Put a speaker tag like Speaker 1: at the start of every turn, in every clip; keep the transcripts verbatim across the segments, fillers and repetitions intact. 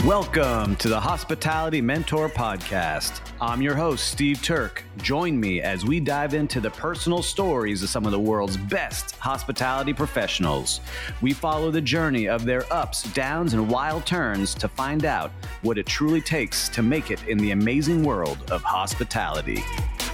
Speaker 1: Welcome to the Hospitality Mentor Podcast. I'm your host, Steve Turk. Join me as we dive into the personal stories of some of the world's best hospitality professionals. We follow the journey of their ups, downs, and wild turns to find out what it truly takes to make it in the amazing world of hospitality.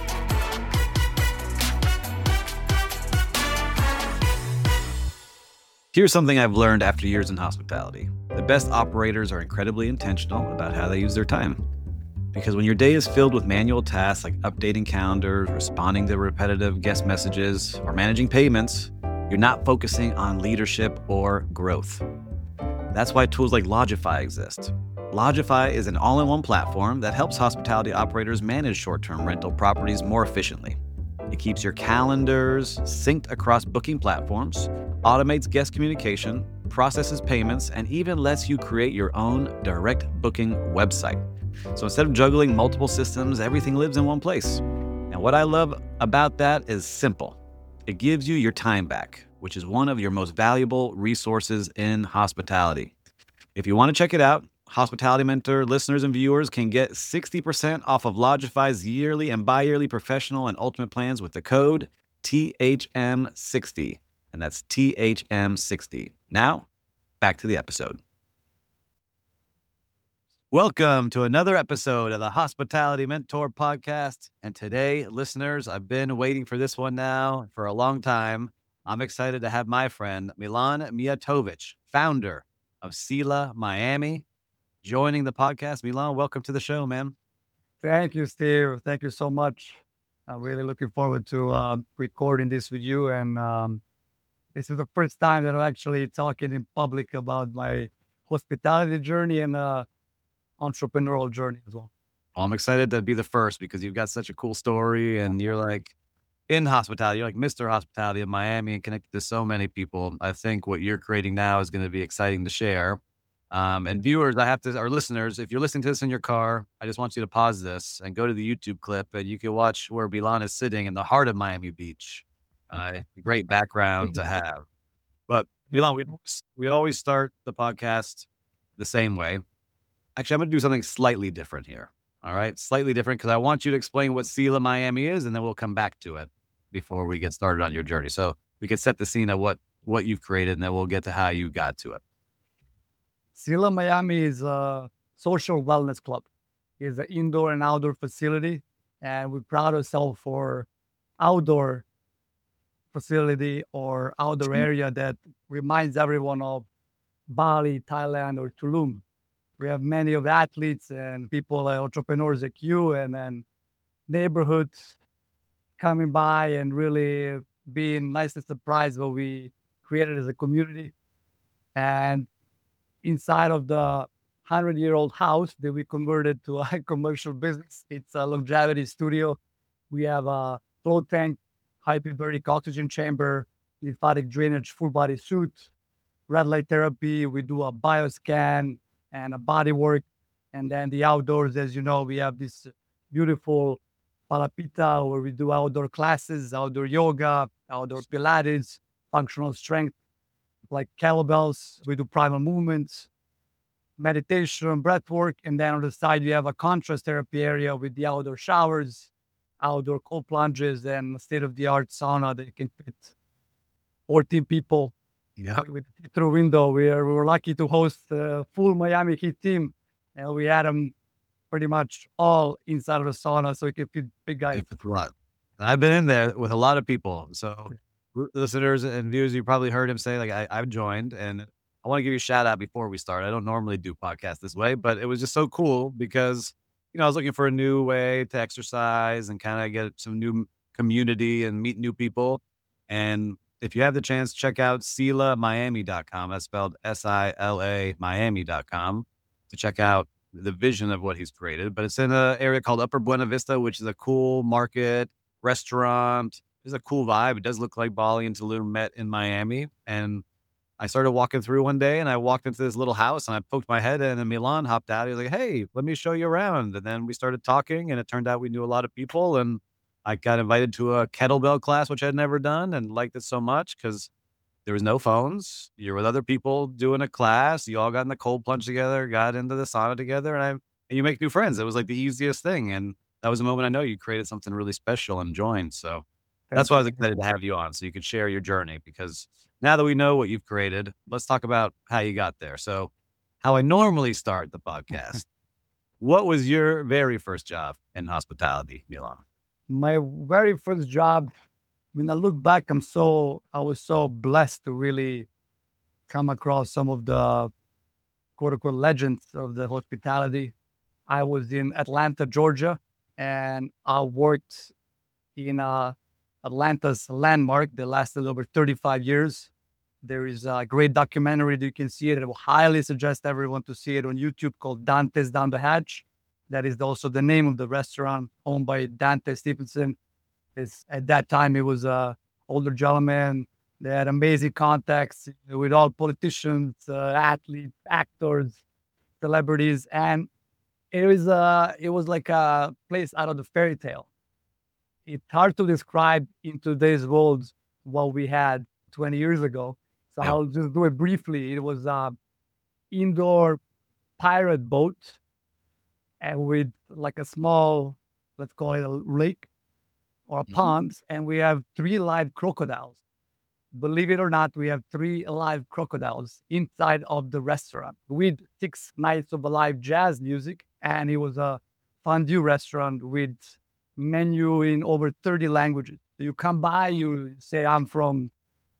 Speaker 1: Here's something I've learned after years in hospitality. The best operators are incredibly intentional about how they use their time. Because when your day is filled with manual tasks like updating calendars, responding to repetitive guest messages, or managing payments, you're not focusing on leadership or growth. That's why tools like Logify exist. Logify is an all-in-one platform that helps hospitality operators manage short-term rental properties more efficiently. It keeps your calendars synced across booking platforms, automates guest communication, processes payments, and even lets you create your own direct booking website. So instead of juggling multiple systems, everything lives in one place. And what I love about that is simple. It gives you your time back, which is one of your most valuable resources in hospitality. If you want to check it out, Hospitality Mentor listeners and viewers can get sixty percent off of Logify's yearly and bi-yearly professional and ultimate plans with the code T H M sixty. And that's T H M sixty. Now, back to the episode. Welcome to another episode of the Hospitality Mentor Podcast. And today, listeners, I've been waiting for this one now for a long time. I'm excited to have my friend, Milan Mijatovic, founder of Sila Miami, joining the podcast. Milan, welcome to the show, man.
Speaker 2: Thank you, Steve. Thank you so much. I'm really looking forward to uh, recording this with you. And um, this is the first time that I'm actually talking in public about my hospitality journey and uh, entrepreneurial journey as well.
Speaker 1: Well, I'm excited to be the first because you've got such a cool story and you're like in hospitality. You're like Mister Hospitality in Miami and connected to so many people. I think what you're creating now is going to be exciting to share. Um, and viewers, I have to, or listeners, if you're listening to this in your car, I just want you to pause this and go to the YouTube clip and you can watch where Milan is sitting in the heart of Miami Beach. Uh, great background to have. But Milan, we, we always start the podcast the same way. Actually, I'm going to do something slightly different here. All right. Slightly different because I want you to explain what Sila Miami is, and then we'll come back to it before we get started on your journey. So we can set the scene of what, what you've created, and then we'll get to how you got to it.
Speaker 2: Sila Miami is a social wellness club. It's an indoor and outdoor facility, and we pride ourselves for outdoor facility or outdoor area that reminds everyone of Bali, Thailand, or Tulum. We have many of the athletes and people, like entrepreneurs like you, and then neighborhoods coming by and really being nicely surprised what we created as a community. And inside of the hundred-year-old house that we converted to a commercial business, it's a longevity studio. We have a float tank, hyperbaric oxygen chamber, lymphatic drainage, full body suit, red light therapy. We do a bioscan and a body work. And then the outdoors, as you know, we have this beautiful Palapita where we do outdoor classes, outdoor yoga, outdoor Pilates, functional strength, like kettlebells. We do primal movements, meditation, breath work. And then on the side, you have a contrast therapy area with the outdoor showers, outdoor cold plunges, and state-of-the-art sauna that can fit fourteen people.
Speaker 1: Yeah.
Speaker 2: With a through window. We, are, we were lucky to host a full Miami Heat team. And we had them pretty much all inside of the sauna so we could fit big guys.
Speaker 1: I've been in there with a lot of people. So listeners and viewers, you probably heard him say, like, I, I've joined, and I want to give you a shout out before we start. I don't normally do podcasts this way, but it was just so cool because, you know, I was looking for a new way to exercise and kind of get some new community and meet new people. And if you have the chance, check out Sila Miami dot com. That's spelled S I L A Miami dot com to check out the vision of what he's created. But it's in an area called Upper Buena Vista, which is a cool market, restaurant. There's a cool vibe. It does look like Bali and Tulum met in Miami. And I started walking through one day and I walked into this little house and I poked my head in and Milan hopped out. He was like, hey, let me show you around. And then we started talking and it turned out we knew a lot of people. And I got invited to a kettlebell class, which I'd never done and liked it so much because there was no phones. You're with other people doing a class. You all got in the cold plunge together, got into the sauna together, and I and you make new friends. It was like the easiest thing, and that was a moment I know you created something really special and joined. So that's
Speaker 2: Thank
Speaker 1: why I
Speaker 2: you.
Speaker 1: was excited to have you on, so you could share your journey. Because now that we know what you've created, let's talk about how you got there. So, how I normally start the podcast. What was your very first job in hospitality, Milan?
Speaker 2: My very first job, when I look back, I'm so I was so blessed to really come across some of the quote unquote legends of the hospitality. I was in Atlanta, Georgia, and I worked in uh, Atlanta's Landmark that lasted over thirty-five years. There is a great documentary that you can see it. I will highly suggest everyone to see it on YouTube called Dante's Down the Hatch. That is also the name of the restaurant owned by Dante Stephenson. It's, at that time, it was a older gentleman. They had amazing contacts with all politicians, uh, athletes, actors, celebrities, and it was uh, it was like a place out of the fairy tale. It's hard to describe in today's world what we had twenty years ago. So
Speaker 1: Yeah.
Speaker 2: I'll just do it briefly. It was a indoor pirate boat and with like a small, let's call it a lake or a
Speaker 1: Mhm.
Speaker 2: pond, and we have three live crocodiles. Believe it or not, we have three live crocodiles inside of the restaurant with six nights of live jazz music. And it was a fondue restaurant with menu in over thirty languages. So you come by, you say, I'm from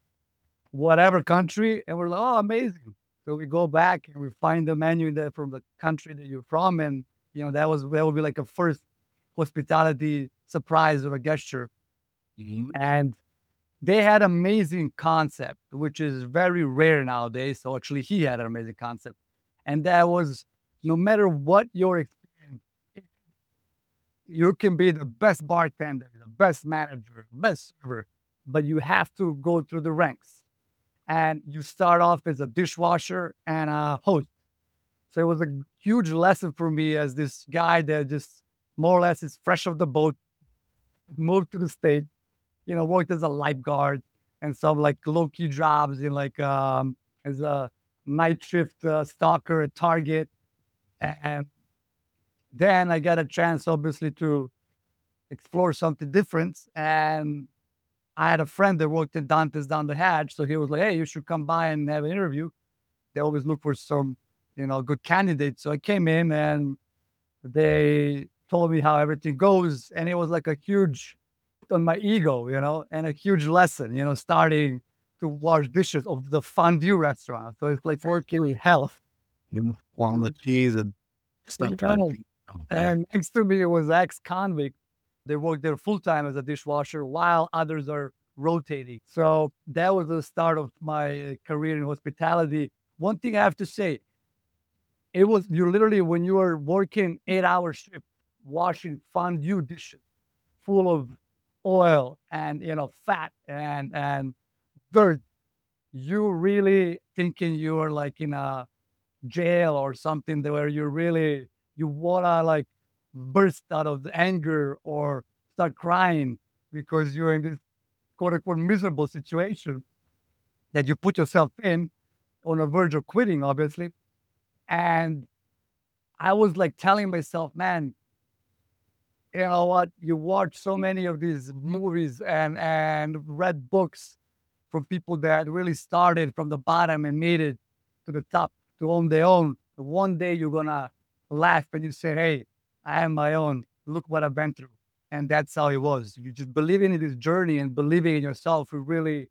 Speaker 2: whatever country, and we're like, oh, amazing. So we go back and we find the menu there from the country that you're from. And, you know, that was, that would be like a first hospitality surprise or a gesture.
Speaker 1: Mhm.
Speaker 2: And they had amazing concept, which is very rare nowadays. So actually, he had an amazing concept, and that was no matter what your experience, you can be the best bartender, the best manager, best server, but you have to go through the ranks. And you start off as a dishwasher and a host. So it was a huge lesson for me as this guy that just more or less is fresh off the boat, moved to the state, you know, worked as a lifeguard and some like low key jobs in like um as a night shift uh, stalker at Target. And then I got a chance, obviously, to explore something different. And I had a friend that worked in Dante's Down the Hatch, so he was like, "Hey, you should come by and have an interview." They always look for some, you know, good candidates. So I came in and they told me how everything goes, and it was like a huge on my ego, you know, and a huge lesson, you know, starting to wash dishes of the fondue restaurant. So it's like working with health.
Speaker 1: You want the cheese and stuff.
Speaker 2: Kind
Speaker 1: Oh, yeah.
Speaker 2: And next to me was ex-convict. They work there full time as a dishwasher while others are rotating. So that was the start of my career in hospitality. One thing I have to say, it was you literally when you are working eight hour shift, washing fondue dishes full of oil and you know fat and and dirt, you really thinking you're like in a jail or something that where you really you wanna like burst out of the anger or start crying because you're in this quote unquote miserable situation that you put yourself in on the verge of quitting, obviously. And I was like telling myself, man, you know what? You watch so many of these movies and and read books from people that really started from the bottom and made it to the top to own their own. One day you're gonna laugh and you say, "Hey, I am my own. Look what I've been through." And that's how it was. You just believing in this journey and believing in yourself. It really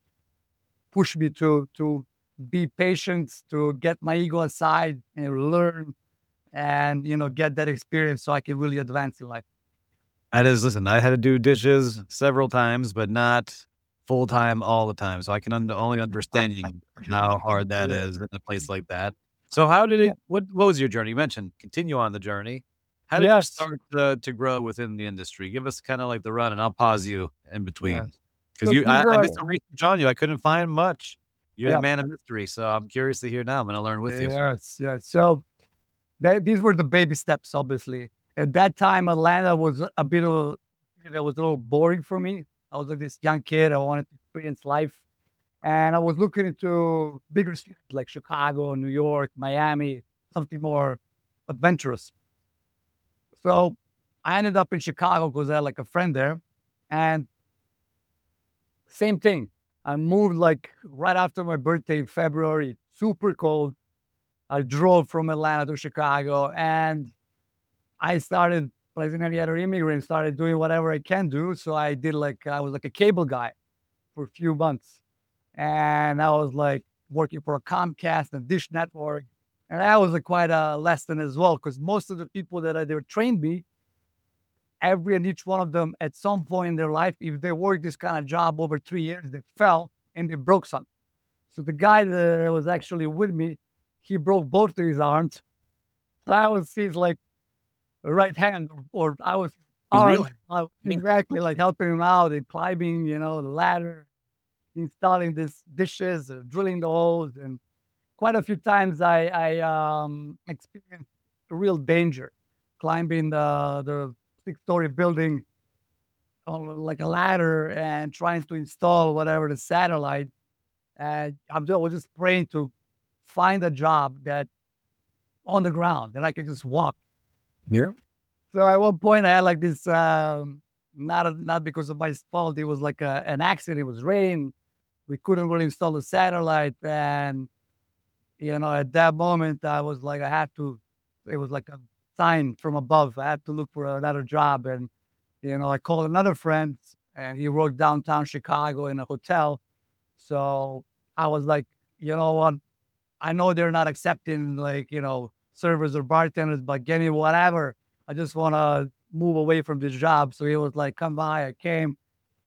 Speaker 2: pushed me to to be patient, to get my ego aside and learn and you know get that experience so I can really advance in life.
Speaker 1: That is, listen, I had to do dishes several times, but not full time all the time. So I can un- only understand how hard that is in a place like that. So how did
Speaker 2: Yeah.
Speaker 1: it? What what was your journey? You mentioned continue on the journey. How did you
Speaker 2: Yes.
Speaker 1: start uh, to grow within the industry? Give us kind of like the run, and I'll pause you in between
Speaker 2: Yes.
Speaker 1: because
Speaker 2: So
Speaker 1: you
Speaker 2: these
Speaker 1: I, I
Speaker 2: are
Speaker 1: did some research on you. I couldn't find much. You're the
Speaker 2: yeah.
Speaker 1: man of mystery, so I'm curious to hear now. I'm going to learn with you.
Speaker 2: Yes. Yes. So that, these were the baby steps, obviously. At that time, Atlanta was a bit of, it was a little boring for me. I was like this young kid. I wanted to experience life. And I was looking into bigger cities like Chicago, New York, Miami, something more adventurous. So I ended up in Chicago because I had like a friend there. And same thing. I moved like right after my birthday in February, super cold. I drove from Atlanta to Chicago and I started, like any other immigrant, started doing whatever I can do. So I did like, I was like a cable guy for a few months. And I was like working for a Comcast and Dish Network. And that was a quite a lesson as well, because most of the people that I, they trained me, every and each one of them at some point in their life, if they worked this kind of job over three years, they fell and they broke something. So the guy that was actually with me, he broke both of his arms. So I was his like right hand, or I was arm,
Speaker 1: Really?
Speaker 2: uh, exactly like helping him out and climbing, you know, the ladder, installing these dishes, uh, drilling the holes, and quite a few times I, I um, experienced real danger climbing the the six story building on like a ladder and trying to install whatever the satellite. And I'm just, I was just praying to find a job that on the ground that I could just walk.
Speaker 1: Yeah.
Speaker 2: So at one point I had like this, um, not a, not because of my fault. It was like a, an accident. It was rain. We couldn't really install the satellite, and you know, at that moment, I was like, I had to. It was like a sign from above. I had to look for another job, and you know, I called another friend, and he worked downtown Chicago in a hotel. So I was like, you know what? I know they're not accepting like you know servers or bartenders, but give me whatever. I just want to move away from this job. So he was like, come by. I came,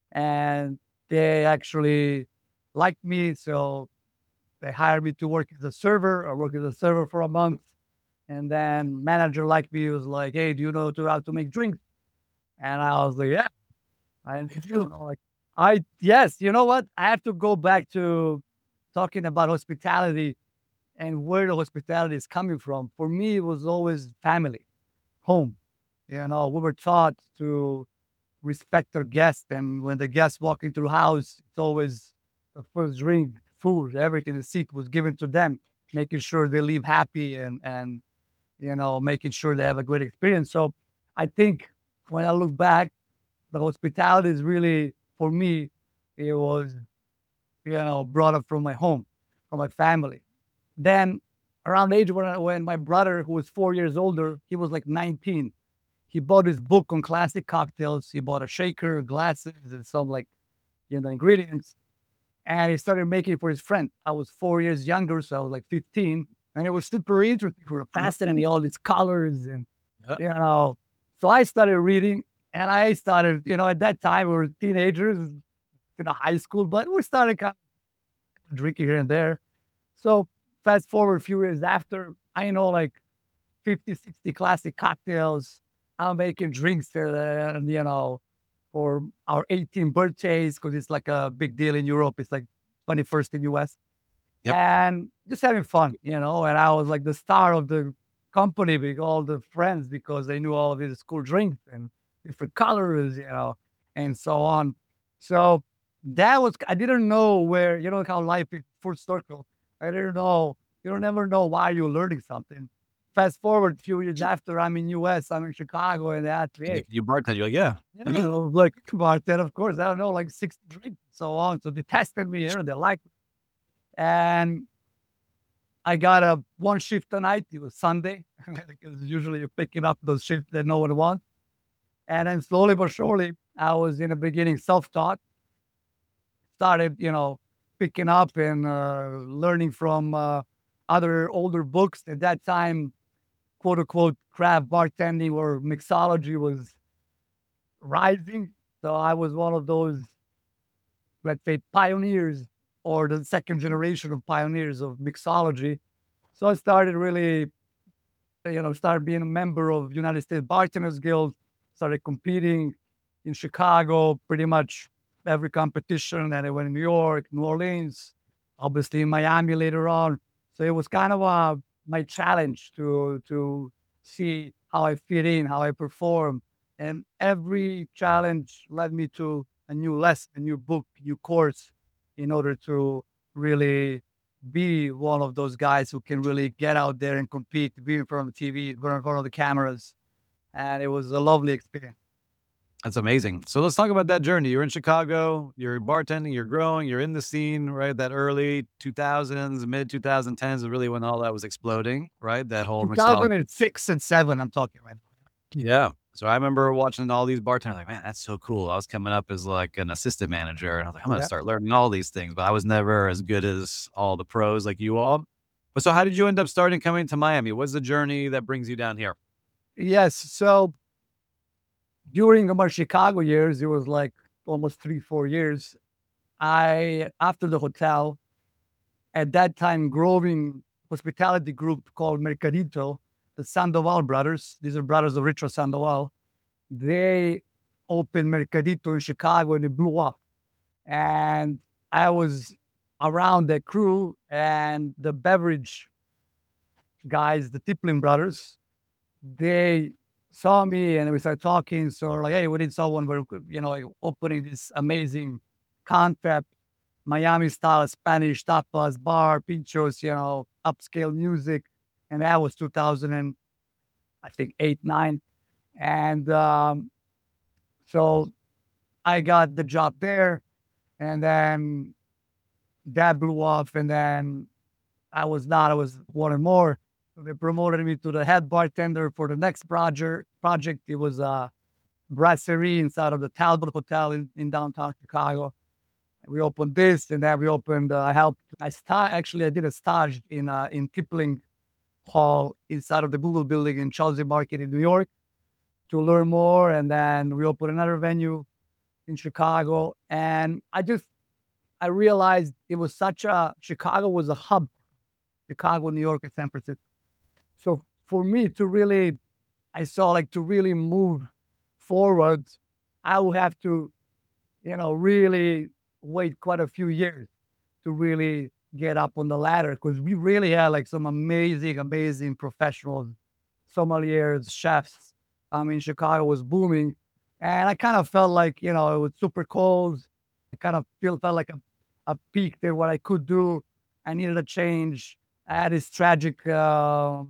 Speaker 2: and they actually liked me. So they hired me to work as a server. I worked as a server for a month. And then manager like me was like, hey, do you know to, how to make drinks? And I was like, yeah, I do. Like, I, yes, you know what? I have to go back to talking about hospitality and where the hospitality is coming from. For me, it was always family, home. You know, we were taught to respect our guests. And when the guests walk into the house, it's always the first drink, food, everything, the seat was given to them, making sure they leave happy and, and, you know, making sure they have a good experience. So I think when I look back, the hospitality is really, for me, it was, you know, brought up from my home, from my family. Then around the age when, I- when my brother, who was four years older, he was like nineteen. He bought his book on classic cocktails. He bought a shaker, glasses, and some like, you know, ingredients. And he started making it for his friend. I was four years younger, so I was like fifteen. And it was super interesting. We were fascinating all these colors and,
Speaker 1: Yeah.
Speaker 2: you know. So I started reading and I started, you know, at that time we were teenagers in a high school, but we started kind of drinking here and there. So fast forward a few years after, I know like fifty, sixty classic cocktails. I'm making drinks, uh, and, you know, for our eighteenth birthdays, because it's like a big deal in Europe. It's like twenty-first in U S.
Speaker 1: Yep.
Speaker 2: And just having fun, you know. And I was like the star of the company with all the friends because they knew all of these cool drinks and different colors, you know, and so on. So that was, I didn't know where, you know, how life is full circle. I didn't know, you don't never know why you're learning something. Fast forward a few years after, I'm in U S, I'm in Chicago, and they asked me,
Speaker 1: And
Speaker 2: hey,
Speaker 1: if you bartend, you're like, yeah.
Speaker 2: you know, like, bartender, of course, I don't know, like six drinks, so on. So they tested me, you know, they liked me. And I got a one shift a night. It was Sunday because usually you're picking up those shifts that no one wants. And then slowly but surely, I was in the beginning self-taught, started, you know, picking up and uh, learning from uh, other older books. At that time, quote unquote, craft bartending or mixology was rising. So I was one of those, let's say, pioneers or the second generation of pioneers of mixology. So I started really, you know, started being a member of United States Bartenders Guild, started competing in Chicago, pretty much every competition. And I went in New York, New Orleans, obviously in Miami later on. So it was kind of uh, my challenge to to see how I fit in, how I perform. And every challenge led me to a new lesson, a new book, new course. in order to really be one of those guys who can really get out there and compete, be in front of the T V, be in front of the cameras. And it was a lovely experience.
Speaker 1: That's amazing. So let's talk about that journey. You're in Chicago, you're bartending, you're growing, you're in the scene, right? That early two thousands, mid twenty tens is really when all that was exploding, right? That whole mixology.
Speaker 2: two thousand six and seven, I'm talking right now.
Speaker 1: Yeah. So I remember watching all these bartenders, like, man, that's so cool. I was coming up as like an assistant manager, and I was like, I'm going to
Speaker 2: Yeah.
Speaker 1: start learning all these things, but I was never as good as all the pros like you all. But so how did you end up starting coming to Miami? What's the journey that brings you down here?
Speaker 2: Yes. So during my Chicago years, it was like almost three, four years. I, after the hotel, at that time, growing hospitality group called Mercadito, the Sandoval brothers, these are brothers of Richard Sandoval, they opened Mercadito in Chicago and it blew up. And I was around that crew, and the beverage guys, the Tiplin brothers, they saw me and we started talking. So like, hey, we need someone, we're, you know, like opening this amazing concept, Miami style Spanish tapas, bar, pinchos, you know, upscale music. And that was two thousand and I think eight, nine. And um, so I got the job there, and then that blew off. And then I was not, I was wanting more. So they promoted me to the head bartender for the next project. Project. It was a brasserie inside of the Talbot Hotel in, in downtown Chicago. We opened this, and then we opened. Uh, I helped. I start actually. I did a stage in uh, in Kipling Hall inside of the Google building in Chelsea Market in New York to learn more. And then we opened another venue in Chicago. And I just I realized it was such a Chicago was a hub. Chicago, New York, and San Francisco. So for me to really, I saw like to really move forward, I would have to, you know, really wait quite a few years to really get up on the ladder, because we really had like some amazing, amazing professionals, sommeliers, chefs. I mean, Chicago was booming, and I kind of felt like, you know, it was super cold. I kind of feel felt like a, a peak there, what I could do. I needed a change. I had this tragic um,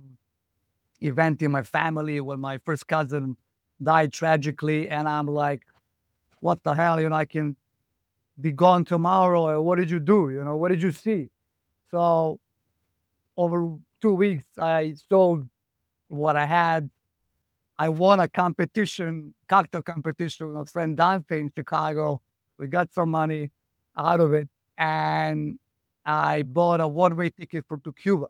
Speaker 2: event in my family when my first cousin died tragically, and I'm like, what the hell, you know, I can be gone tomorrow. What did you do? You know, what did you see? So over two weeks, I sold what I had. I won a competition, cocktail competition with a friend Dante in Chicago. We got some money out of it, and I bought a one-way ticket for to Cuba,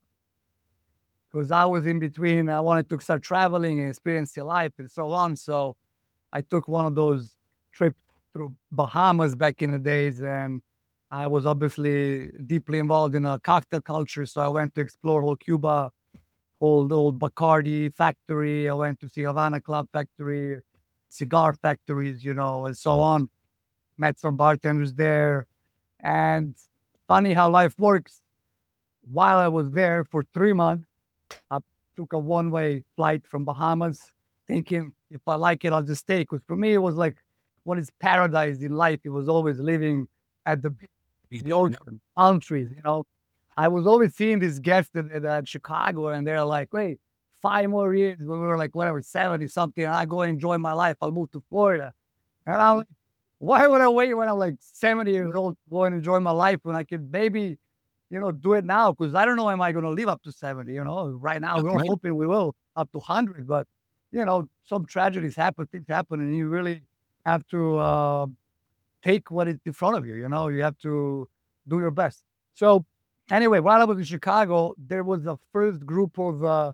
Speaker 2: because I was in between. I wanted to start traveling and experience the life and so on. So I took one of those trips through Bahamas back in the days, and I was obviously deeply involved in a cocktail culture. So I went to explore whole Cuba, whole the old Bacardi factory. I went to see Havana Club factory, cigar factories, you know, and so on. Met some bartenders there. And funny how life works. While I was there for three months, I took a one-way flight from Bahamas, thinking if I like it, I'll just stay. Because for me, it was like what is paradise in life. It was always living at the the ocean, palm trees. You know, I was always seeing these guests at, at, at Chicago, and they're like, "Wait, five more years." When we were like whatever seventy something, and I go and enjoy my life. I'll move to Florida, and I'm like, why would I wait when I'm like seventy years old to go and enjoy my life when I could maybe, you know, do it now? Because I don't know, am I going to live up to seventy? You know, right now we're
Speaker 1: Right.
Speaker 2: hoping we will up to one hundred, but you know, some tragedies happen, things happen, and you really have to uh, take what is in front of you. You know, you have to do your best. So anyway, while I was in Chicago, there was the first group of uh,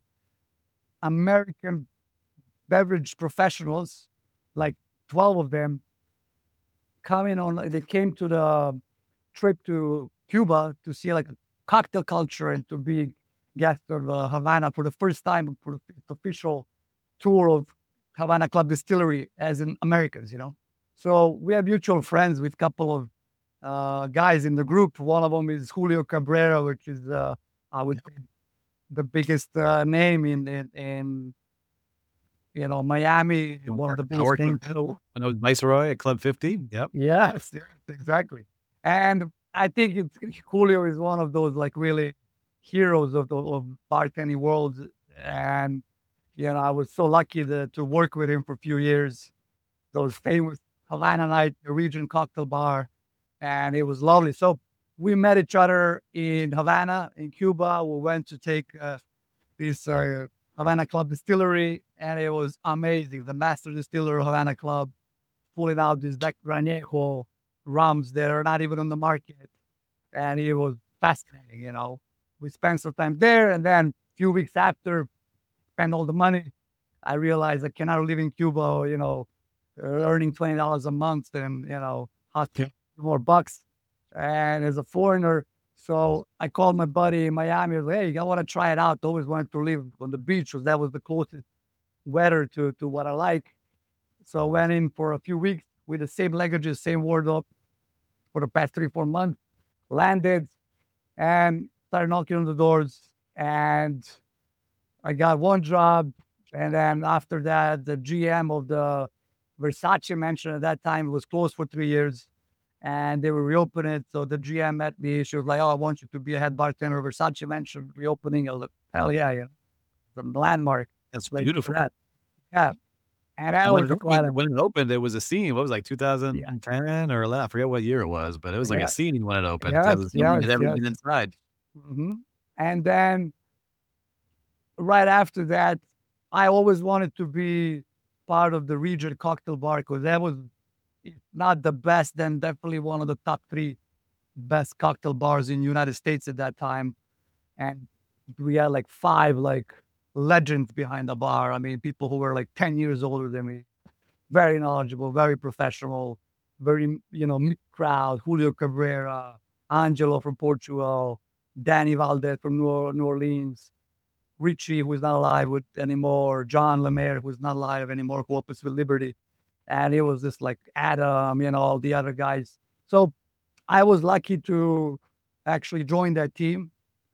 Speaker 2: American beverage professionals, like twelve of them, coming on. They came to the trip to Cuba to see like a cocktail culture and to be guests of uh, Havana for the first time for the official tour of Havana Club Distillery as in Americans, you know. So we have mutual friends with a couple of uh, guys in the group. One of them is Julio Cabrera, which is uh, I would say the biggest uh, name in, in in you know Miami, one of the
Speaker 1: I
Speaker 2: biggest
Speaker 1: worked
Speaker 2: names.
Speaker 1: with I know Viceroy at Club fifty. Yep.
Speaker 2: Yes, yes, exactly. And I think it's, Julio is one of those like really heroes of the of bartending world, and you know I was so lucky to to work with him for a few years. Those famous Havana Night, the Region Cocktail Bar, and it was lovely. So we met each other in Havana, in Cuba. We went to take uh, this uh, Havana Club distillery, and it was amazing. The master distiller of Havana Club pulling out these like Granejo rums that are not even on the market, and it was fascinating. You know, we spent some time there, and then a few weeks after, spend all the money. I realized I cannot live in Cuba. You know, earning twenty dollars a month, and you know, hot
Speaker 1: Yeah.
Speaker 2: more bucks, and as a foreigner. So I called my buddy in Miami. I was like, hey, I want to try it out. Always wanted to live on the beach because that was the closest weather to, to what I like. So I went in for a few weeks with the same languages, same wardrobe for the past three, four months, landed and started knocking on the doors. And I got one job. And then after that, the G M of the Versace mansion at that time was closed for three years and they will reopen it. So the G M met me. She was like, "Oh, I want you to be a head bartender of Versace Mansion reopening." I was like, "Hell yeah, yeah, the landmark
Speaker 1: That's
Speaker 2: place for
Speaker 1: beautiful.
Speaker 2: that." Yeah, and that
Speaker 1: And when
Speaker 2: was
Speaker 1: it
Speaker 2: quite
Speaker 1: opened,
Speaker 2: a
Speaker 1: when it opened, it was a scene. What was it, like
Speaker 2: yeah,
Speaker 1: two thousand ten or eleven? I forget what year it was, but it was like a
Speaker 2: yeah,
Speaker 1: scene when it opened. That
Speaker 2: yes,
Speaker 1: was
Speaker 2: yes,
Speaker 1: filming and
Speaker 2: yes.
Speaker 1: everything inside.
Speaker 2: hmm And then right after that, I always wanted to be part of the Regent Cocktail Bar because that was if not the best, then definitely one of the top three best cocktail bars in the United States at that time. And we had like five like legends behind the bar. I mean, people who were like ten years older than me, very knowledgeable, very professional, very, you know, mid crowd, Julio Cabrera, Angelo from Portugal, Danny Valdez from New, New Orleans, Richie, who's not alive with anymore, John Lemaire, who's not alive anymore, who opens with Liberty. And it was just like Adam, you know, all the other guys. So I was lucky to actually join that team,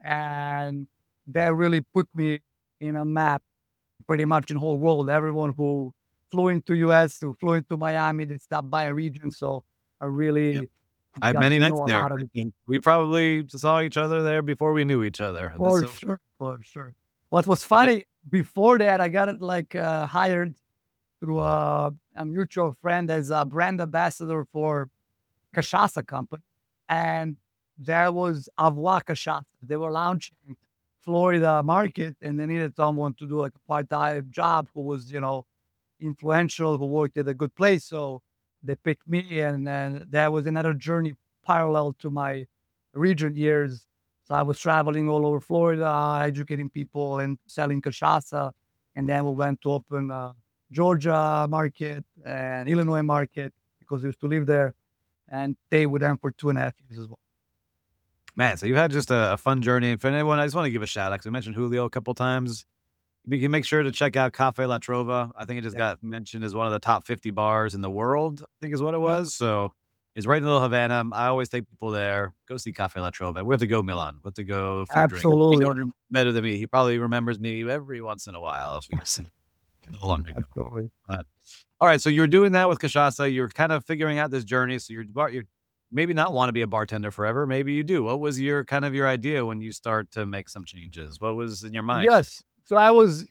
Speaker 2: and that really put me in a map pretty much in the whole world. Everyone who flew into U S, who flew into Miami, they stopped by a region. So I
Speaker 1: Yep.
Speaker 2: really
Speaker 1: I had
Speaker 2: got
Speaker 1: many
Speaker 2: to
Speaker 1: nights
Speaker 2: know a
Speaker 1: there.
Speaker 2: lot of it.
Speaker 1: And we probably saw each other there before we knew each other. That's
Speaker 2: For
Speaker 1: so
Speaker 2: sure, for sure. What was funny before that, I got it like uh, hired through a, a mutual friend as a brand ambassador for Cachaça company, and there was Avoir Cachaça. They were launching Florida market, and they needed someone to do like a part-time job who was, you know, influential, who worked at a good place. So they picked me, and then that was another journey parallel to my region years. So I was traveling all over Florida, educating people and selling cachaça, and then we went to open uh, Georgia market and Illinois market because I used to live there and stay with them for two and a half years as well.
Speaker 1: man. So you had just a, a fun journey. And for anyone, I just want to give a shout out because we mentioned Julio a couple times. You can make sure to check out Cafe La Trova. I think it just
Speaker 2: Yeah.
Speaker 1: got mentioned as one of the top fifty bars in the world, I think is what it
Speaker 2: Yeah.
Speaker 1: was. So it's right in Little Havana. I always take people there. Go see Cafe La Trova. We have to go, Milan. We have to go for a drink. You
Speaker 2: Absolutely.
Speaker 1: know him better than me. He probably remembers me every once in a while. If we listen. No longer ago.
Speaker 2: Absolutely.
Speaker 1: But, all right. So you're doing that with Cachaça. You're kind of figuring out this journey. So you're, bar- you're maybe not want to be a bartender forever. Maybe you do. What was your kind of your idea when you start to make some changes? What was in your mind?
Speaker 2: Yes. So I was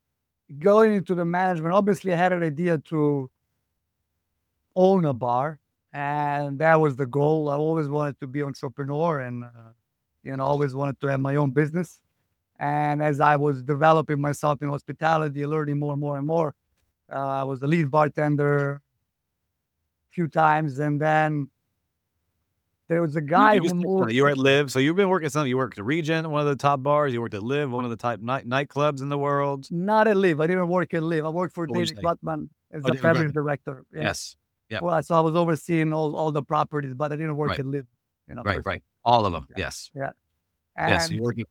Speaker 2: going into the management. Obviously, I had an idea to own a bar, and that was the goal. I always wanted to be entrepreneur, and uh, you know, always wanted to have my own business. And as I was developing myself in hospitality, learning more and more and more, uh, I was the lead bartender a few times, and then there was a
Speaker 1: You,
Speaker 2: guy
Speaker 1: you
Speaker 2: who
Speaker 1: just touched on
Speaker 2: moved.
Speaker 1: it. You were at Live, so you've been working some. You worked at Regent, one of the top bars. You worked at Live, one of the top night nightclubs in the world.
Speaker 2: Not at Live. I didn't work at Live. I worked for
Speaker 1: What would you
Speaker 2: David
Speaker 1: say?
Speaker 2: Gutman as
Speaker 1: Oh,
Speaker 2: the
Speaker 1: David
Speaker 2: beverage
Speaker 1: Gutman.
Speaker 2: director. Yeah.
Speaker 1: Yes. Yep.
Speaker 2: Well, so I was overseeing all, all the properties, but I didn't work
Speaker 1: Right.
Speaker 2: at Live. You know,
Speaker 1: Right.
Speaker 2: per se.
Speaker 1: Right. All of them.
Speaker 2: Yeah.
Speaker 1: Yes.
Speaker 2: Yeah.
Speaker 1: Yes.
Speaker 2: And
Speaker 1: You're working.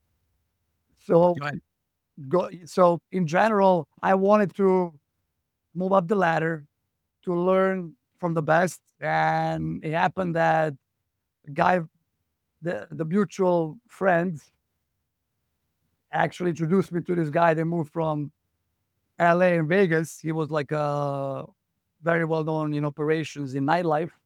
Speaker 2: so,
Speaker 1: Go ahead.
Speaker 2: go, so in general, I wanted to move up the ladder to learn from the best. And it happened that the guy, the, the mutual friend, actually introduced me to this guy. They moved from L A and Vegas. He was like a very well known in operations in nightlife.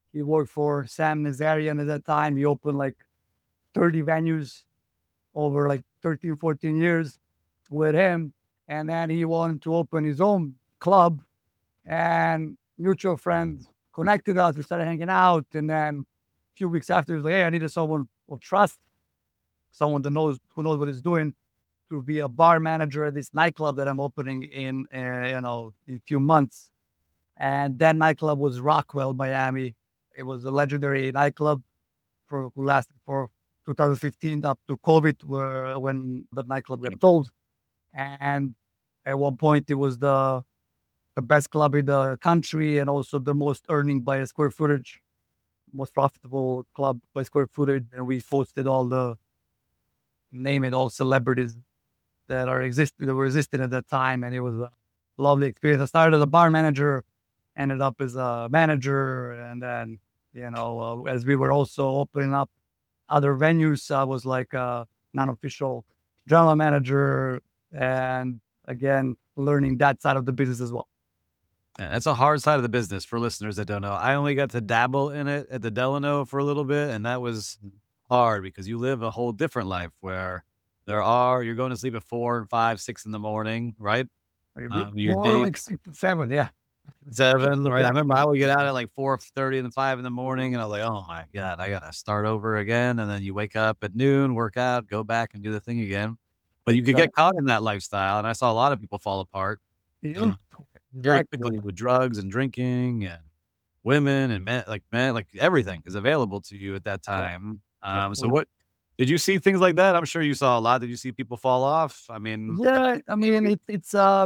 Speaker 2: He worked for Sam Nazarian at that time. He opened like thirty venues over like thirteen, fourteen years with him. And then he wanted to open his own club, and mutual friends connected us. We started hanging out. And then a few weeks after, he was like, hey, I needed someone of trust, someone that knows, who knows what he's doing, to be a bar manager at this nightclub that I'm opening in, uh, you know, in a few months. And that nightclub was Rockwell, Miami. It was a legendary nightclub for who lasted for two thousand fifteen up to COVID, where when the nightclub got sold. And at one point, it was the the best club in the country, and also the most earning by a square footage, most profitable club by square footage. And we hosted all the, name it, all celebrities that are existing that were existing at that time, and it was a lovely experience. I started as a bar manager, ended up as a manager, and then you know, uh, as we were also opening up other venues, I was like a non-official general manager, and again, learning that side of the business as well.
Speaker 1: Yeah, that's a hard side of the business for listeners that don't know. I only got to dabble in it at the Delano for a little bit, and that was hard because you live a whole different life where there are you're going to sleep at four, five, six in the morning, right? Um, your
Speaker 2: More
Speaker 1: day
Speaker 2: like six to seven, yeah.
Speaker 1: seven, right? I remember I would get out at like four thirty and five in the morning, and I was like, "Oh my god, I gotta start over again." And then you wake up at noon, work out, go back and do the thing again. But you could get caught in that lifestyle, and I saw a lot of people fall apart
Speaker 2: Yeah,
Speaker 1: very
Speaker 2: exactly.
Speaker 1: quickly with drugs and drinking and women and men, like men, like everything is available to you at that time. Um, so what did you see things like that? I'm sure you saw a lot. Did you see people fall off? I mean,
Speaker 2: Yeah, I mean, it's it's uh,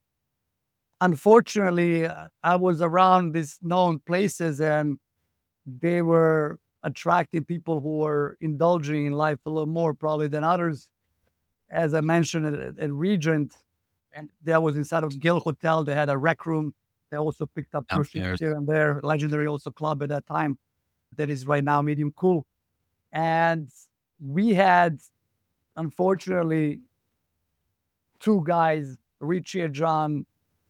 Speaker 2: unfortunately, uh, I was around these known places, and they were attracting people who were indulging in life a little more probably than others. As I mentioned at, at Regent, and that was inside of Gill Hotel. They had a rec room. They also picked up few shifts
Speaker 1: downstairs.
Speaker 2: here and there. Legendary also club at that time that is right now medium cool. And we had, unfortunately, two guys, Richie and John,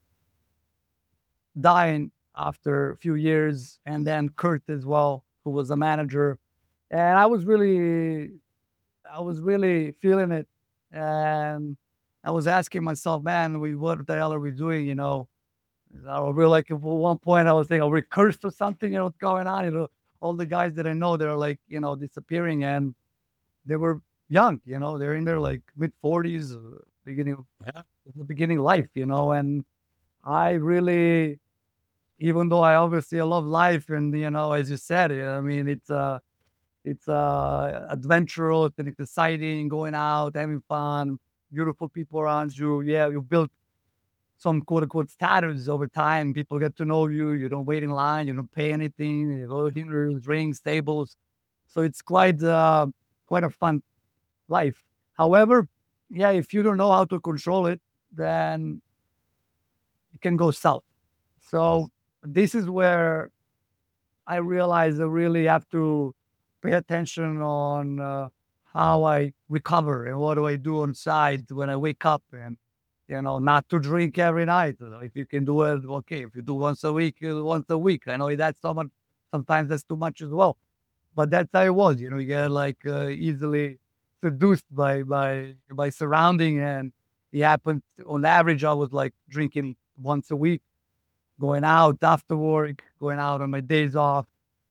Speaker 2: dying after a few years, and then Kurt as well, who was a manager. And I was really, I was really feeling it. And I was asking myself, man, we what the hell are we doing? You know, I was really like at one point I was thinking, are we cursed or something? You know, what's going on? You know, all the guys that I know, they're like, you know, disappearing, and they were young. You know, they're in their like mid forties, uh, beginning,
Speaker 1: Yeah.
Speaker 2: the beginning life. You know, and I really, even though I obviously love life, and you know, as you said, I mean, it's uh it's uh adventurous and it's exciting, going out, having fun, beautiful people around you. Yeah, you build some quote unquote status over time. People get to know you. You don't wait in line. You don't pay anything. You go to dinners, drinks, tables. So it's quite uh quite a fun life. However, yeah, if you don't know how to control it, then it can go south. So this is where I realize I really have to pay attention on uh, how I recover and what do I do on side when I wake up, and you know, not to drink every night. You know, if you can do it, okay. If you do once a week, uh, once a week. I know that's so much. Sometimes that's too much as well. But that's how it was. You know, you get like uh, easily seduced by by by surrounding, and it happened. On average, I was like drinking once a week, going out after work, going out on my days off,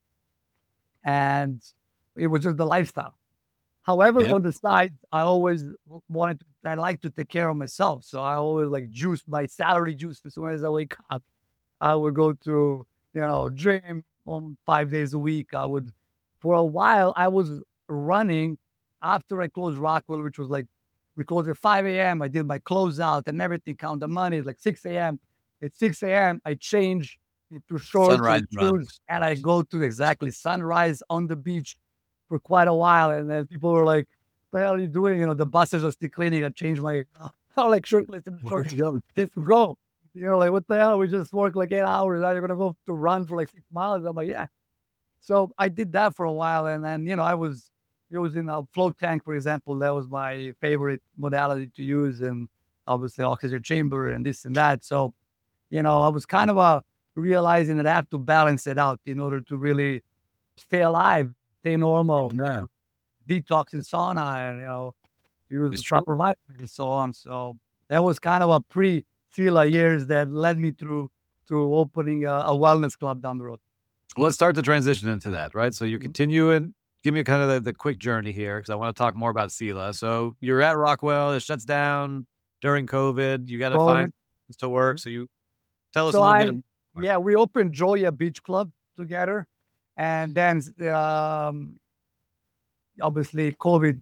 Speaker 2: and it was just the lifestyle. However,
Speaker 1: Yeah.
Speaker 2: on the side, I always w- wanted to, I like to take care of myself. So I always like juice my salary juice as soon as I wake up. I would go to, you know, gym on five days a week. I would, for a while, I was running after I closed Rockwell, which was like, we closed at five a m. I did my closeout and everything, count the money, like six a m. At six a m, I change into shorts
Speaker 1: Sunrise
Speaker 2: and
Speaker 1: run.
Speaker 2: shoes, and I go to exactly sunrise on the beach for quite a while. And then people were like, what the hell are you doing? You know, the buses are still cleaning. I changed my, I'm like shirtless and shorts. Let's go. You know, like, what the hell? We just work like eight hours. Now you're going to go to run for like six miles. I'm like, yeah. So I did that for a while. And then, you know, I was, it was in a float tank, for example. That was my favorite modality to use. And obviously oxygen chamber and this and that. So, you know, I was kind of a realizing that I have to balance it out in order to really stay alive, stay normal,
Speaker 1: Yeah.
Speaker 2: detox in sauna, and you know, use
Speaker 1: It's
Speaker 2: the
Speaker 1: true.
Speaker 2: proper vitamins and so on. So that was kind of a pre-Fila years that led me through to opening a, a wellness club down the road.
Speaker 1: Let's start the transition into that, right? So you
Speaker 2: Mhm.
Speaker 1: continue and give me kind of the, the quick journey here because I want to talk more about Sela. So you're at Rockwell, it shuts down during COVID. You got to find
Speaker 2: COVID.
Speaker 1: things to work. So you tell us a
Speaker 2: So
Speaker 1: little bit.
Speaker 2: I,
Speaker 1: Of,
Speaker 2: yeah, we opened Joya Beach Club together, and then um, obviously COVID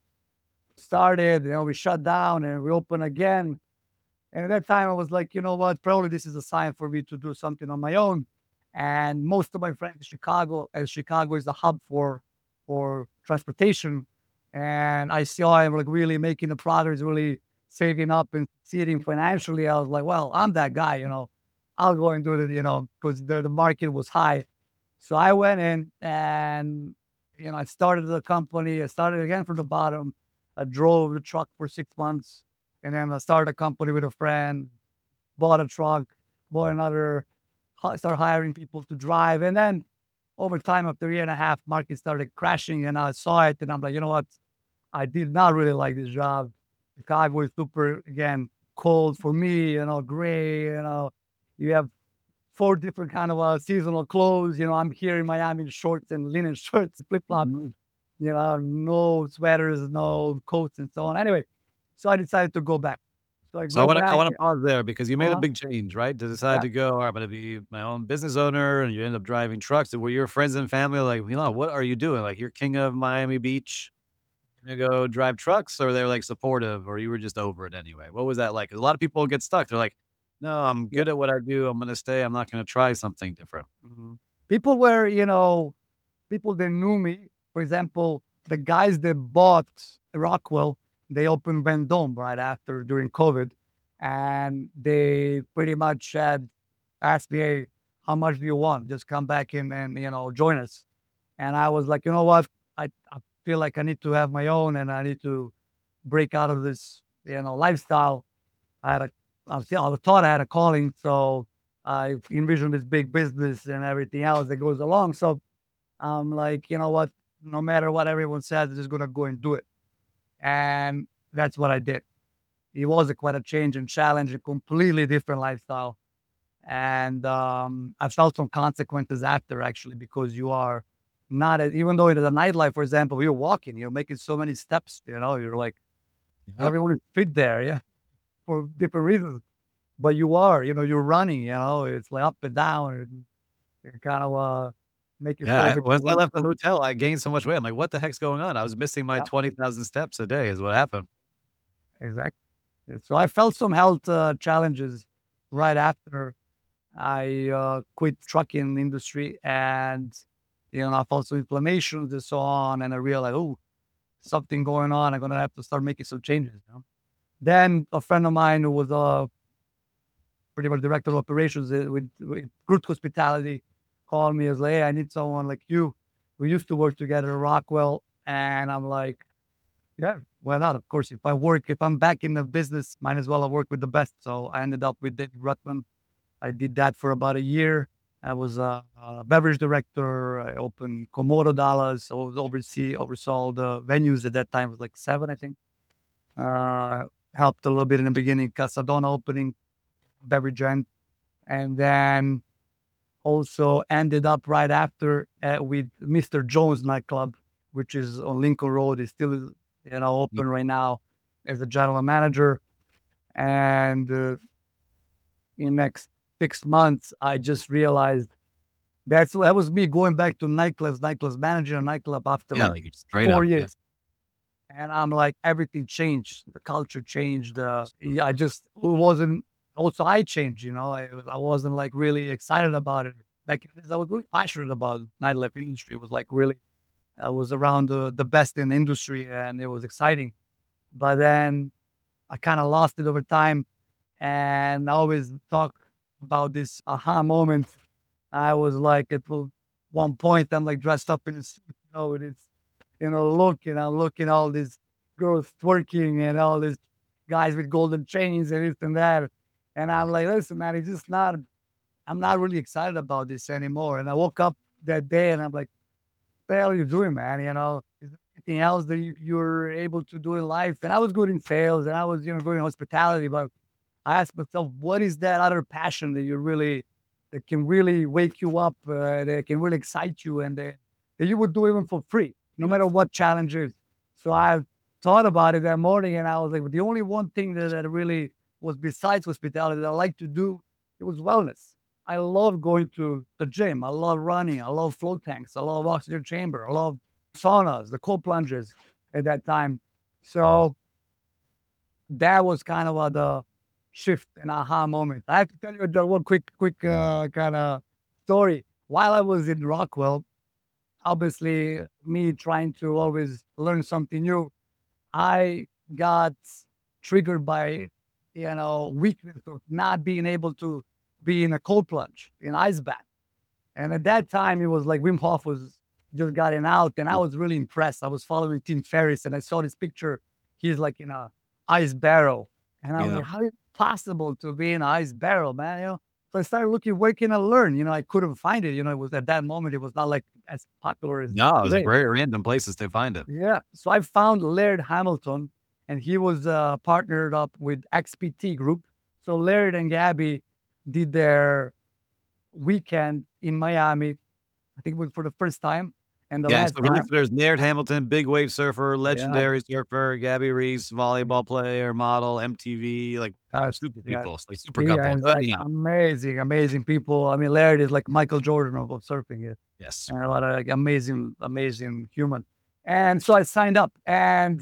Speaker 2: started. You know, we shut down and we opened again. And at that time, I was like, you know what? Probably this is a sign for me to do something on my own. And most of my friends in Chicago, as Chicago is the hub for for transportation, and I saw him like really making the progress, really saving up and succeeding financially. I was like, well, I'm that guy, you know. I'll go and do it, you know, because the, the market was high. So I went in and you know I started the company. I started again from the bottom. I drove the truck for six months and then I started a company with a friend, bought a truck, bought another, hi- started hiring people to drive. And then over time, after a year and a half, market started crashing and I saw it and I'm like, you know what? I did not really like this job. Chicago was super, again, cold for me, you know, gray, you know, you have four different kind of uh, seasonal clothes. You know, I'm here in Miami in shorts and linen shirts, flip flops,
Speaker 1: Mhm.
Speaker 2: you know, no sweaters, no coats and so on. Anyway, so I decided to go back. So I
Speaker 1: So I
Speaker 2: go
Speaker 1: want to I
Speaker 2: back.
Speaker 1: want to pause there because you made a
Speaker 2: Uh-huh.
Speaker 1: big change, right? To decide
Speaker 2: Yeah.
Speaker 1: to go, all right, I'm going to be my own business owner, and you end up driving trucks. And were your friends and family like, you know, what are you doing? Like, you're king of Miami Beach, gonna go drive trucks, or they're like supportive, or you were just over it anyway? What was that like? 'Cause a lot of people get stuck. They're like, no, I'm
Speaker 2: Yeah.
Speaker 1: good at what I do. I'm gonna stay. I'm not gonna try something different.
Speaker 2: Mhm. People were, you know, people that knew me. For example, the guys that bought Rockwell, they opened Vendome right after during COVID, and they pretty much had asked me, "Hey, how much do you want? Just come back in and you know join us." And I was like, you know what? I, I feel like I need to have my own, and I need to break out of this, you know, lifestyle. I had a, I was, I was taught I had a calling, so I envisioned this big business and everything else that goes along. So I'm like, you know what? No matter what everyone says, I'm just gonna go and do it. And that's what I did. It was a quite a change and challenge, a completely different lifestyle. And um, I felt some consequences after actually because you are not as, even though in the nightlife, for example, you're walking, you're making so many steps, you know, you're like
Speaker 1: Yep.
Speaker 2: everyone is fit there, yeah, for different reasons. But you are, you know, you're running, you know, it's like up and down and you kind of uh make
Speaker 1: Yeah.
Speaker 2: yourself
Speaker 1: I, once I
Speaker 2: exhausted.
Speaker 1: left the hotel, I gained so much weight. I'm like, what the heck's going on? I was missing my
Speaker 2: Yeah,
Speaker 1: twenty thousand steps a day. Is what happened.
Speaker 2: exactly. So I felt some health uh, challenges right after I uh, quit trucking industry and you know I felt some inflammations and so on and I realized oh something going on I'm gonna have to start making some changes. You know? Then a friend of mine who was uh, pretty much director of operations uh, with, with Group Hospitality called me as like hey I need someone like you. We used to work together at Rockwell and I'm like yeah why not of course if I work if I'm back in the business might as well I work with the best. So I ended up with David Rutman. I did that for about a year. I was a, a beverage director. I opened Komodo Dallas. I was oversee oversaw the venues at that time. It was like seven, I think. Uh, helped a little bit in the beginning, Casadona opening, beverage end, and then also ended up right after uh, with Mister Jones nightclub, which is on Lincoln Road. It's still you know
Speaker 1: Yep.
Speaker 2: open right now as a general manager. And uh, in next six months, I just realized that's that was me going back to nightclubs, nightclubs manager, a nightclub after
Speaker 1: Yeah.
Speaker 2: like
Speaker 1: Like straight
Speaker 2: four
Speaker 1: up. Yeah.
Speaker 2: years. And I'm like, everything changed. The culture changed. Uh, yeah, I just it wasn't. Also, I changed. You know, I, was- I wasn't like really excited about it. Like I was really passionate about nightlife industry. It was like really, I was around the the best in the industry, and it was exciting. But then I kind of lost it over time, and I always talk about this aha moment. I was like at one point, I'm like dressed up in this, you know, with this, you know, look, and I'm looking all these girls twerking and all these guys with golden chains and this and that. And I'm like, listen, man, it's just not. I'm not really excited about this anymore. And I woke up that day and I'm like, the hell are you doing, man? You know, is there anything else that you, you're able to do in life? And I was good in sales and I was, you know, good in hospitality, but I asked myself, what is that other passion that you really, that can really wake you up, uh, that can really excite you and that, that you would do even for free, no matter what challenge is. So I thought about it that morning and I was like, the only one thing that, that really was besides hospitality that I like to do, it was wellness. I love going to the gym. I love running. I love float tanks. I love oxygen chamber. I love saunas, the cold plunges at that time. So that was kind of a, the shift and aha moment. I have to tell you the one quick, quick uh, kind of story. While I was in Rockwell, obviously me trying to always learn something new, I got triggered by, you know, weakness of not being able to be in a cold plunge, in ice bath. And at that time, it was like Wim Hof was just gotten out, and I was really impressed. I was following Tim Ferriss, and I saw this picture. He's like in a ice barrel, and I was
Speaker 1: Yeah.
Speaker 2: like, "How is it possible to be in an ice barrel, man?" You know. So I started looking, where can I learn? You know, I couldn't find it. You know, it was at that moment, it was not like as popular as
Speaker 1: No, it was
Speaker 2: today.
Speaker 1: very random places to find it.
Speaker 2: Yeah. So I found Laird Hamilton, and he was uh, partnered up with X P T Group. So Laird and Gabby did their weekend in Miami. I think it was for the first time. And the
Speaker 1: Yeah,
Speaker 2: last
Speaker 1: so for
Speaker 2: time,
Speaker 1: listeners, Laird Hamilton, big wave surfer,
Speaker 2: yeah,
Speaker 1: legendary surfer, Gabby Reese, volleyball player, model, M T V, like
Speaker 2: uh,
Speaker 1: super
Speaker 2: yeah,
Speaker 1: people, like super
Speaker 2: yeah,
Speaker 1: couple.
Speaker 2: and
Speaker 1: Uh,
Speaker 2: like
Speaker 1: yeah.
Speaker 2: amazing, amazing people. I mean, Laird is like Michael Jordan of, of surfing, yeah,
Speaker 1: Yes.
Speaker 2: and a lot of like amazing, amazing human. And so I signed up, and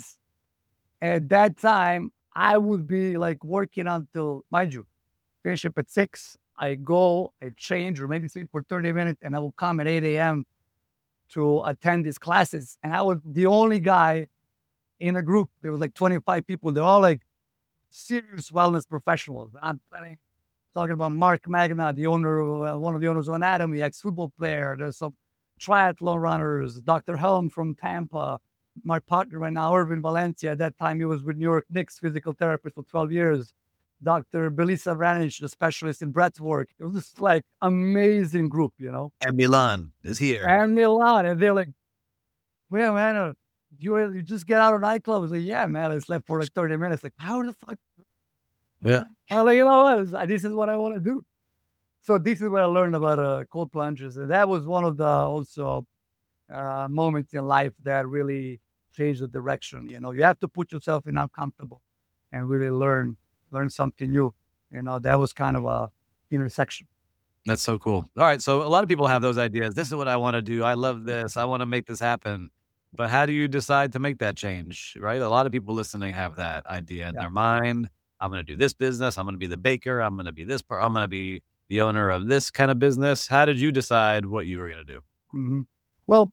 Speaker 2: at that time, I would be like working until, mind you, finish up at six. I go, I change, or maybe sleep for thirty minutes, and I will come at eight a m to attend these classes. And I was the only guy in a group. There was like twenty-five people. They're all like serious wellness professionals. I'm talking talking about Mark Magna, the owner, of, uh, one of the owners of Anatomy, ex-football player. There's some triathlon runners, doctor Helm from Tampa. My partner right now, Irvin Valencia. At that time, he was with New York Knicks, physical therapist for twelve years. doctor Belisa Vranic, the specialist in breath work. It was just like amazing group, you know.
Speaker 1: And Milan is here.
Speaker 2: And Milan, and they're like, well, man, uh, you, you just get out of nightclub. I was like, yeah, man, I slept for like thirty minutes. Like, how the fuck?
Speaker 1: Yeah.
Speaker 2: I'm like, you know what? This is what I want to do. So this is what I learned about uh, cold plunges. And that was one of the also uh, moments in life that really changed the direction. You know, you have to put yourself in uncomfortable and really learn, learn something new. You know, that was kind of a intersection.
Speaker 1: That's so cool. All right. So a lot of people have those ideas. This is what I want to do. I love this. I want to make this happen. But how do you decide to make that change? Right. A lot of people listening have that idea in
Speaker 2: Yeah.
Speaker 1: their mind. I'm going to do this business. I'm going to be the baker. I'm going to be this part. I'm going to be the owner of this kind of business. How did you decide what you were going to do?
Speaker 2: hmm Well,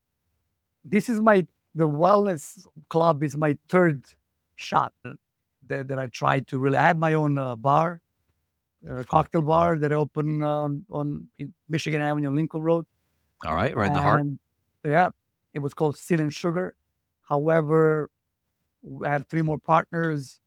Speaker 2: this is my, the wellness club is my third shot that, that I tried to really, I had my own uh, bar, uh, cocktail bar that I opened um, on in Michigan Avenue, Lincoln Road.
Speaker 1: All right. Right in the heart.
Speaker 2: And yeah, it was called Sin and Sugar. However, I had three more partners.